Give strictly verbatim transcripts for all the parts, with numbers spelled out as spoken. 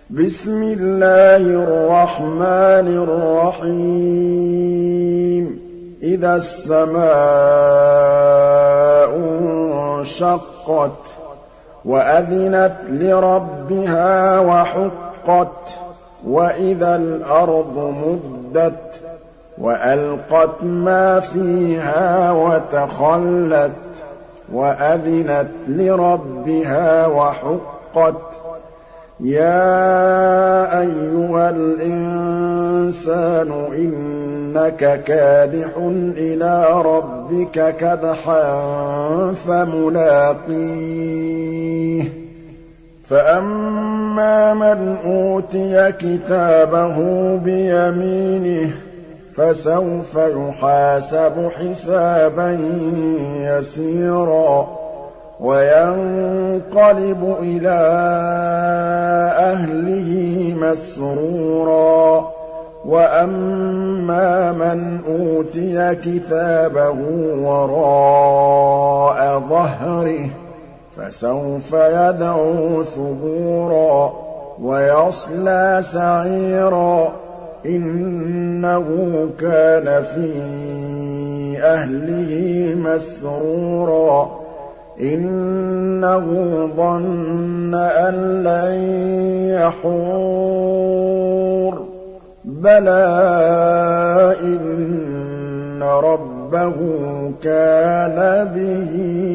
بسم الله الرحمن الرحيم إذا السماء انشقت وأذنت لربها وحقت وإذا الأرض مدت وألقت ما فيها وتخلت وأذنت لربها وحقت يا أيها الإنسان إنك كادح إلى ربك كدحا فملاقيه فأما من أوتي كتابه بيمينه فسوف يحاسب حسابا يسيرا وينقلب إلى أهله مسرورا وأما من أوتي كتابه وراء ظهره فسوف يدعو ثبورا ويصلى سعيرا إنه كان في أهله مسرورا إنه ظن أن لن يحور بلى إن ربه كان به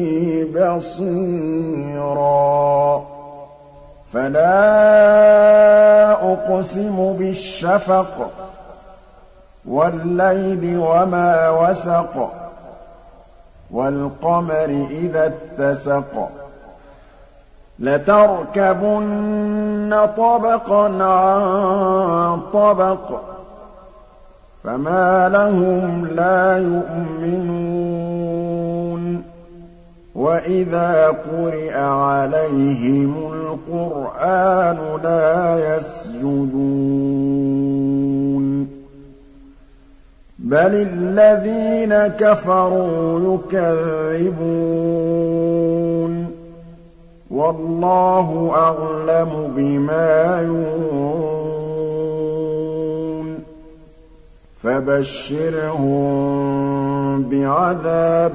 بصيرا فلا أقسم بالشفق والليل وما وسق والقمر إذا اتسق لتركبن طبقا عن طبق فما لهم لا يؤمنون وإذا قرئ عليهم القرآن لا يسجدون بل الذين كفروا يكذبون والله أعلم بما يوعون فبشرهم بعذاب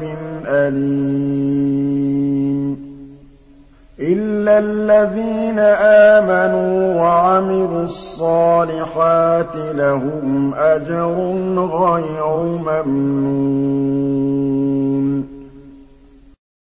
أليم إلا الذين آمنوا وعملوا الصالحات لهم أجر غير ممنون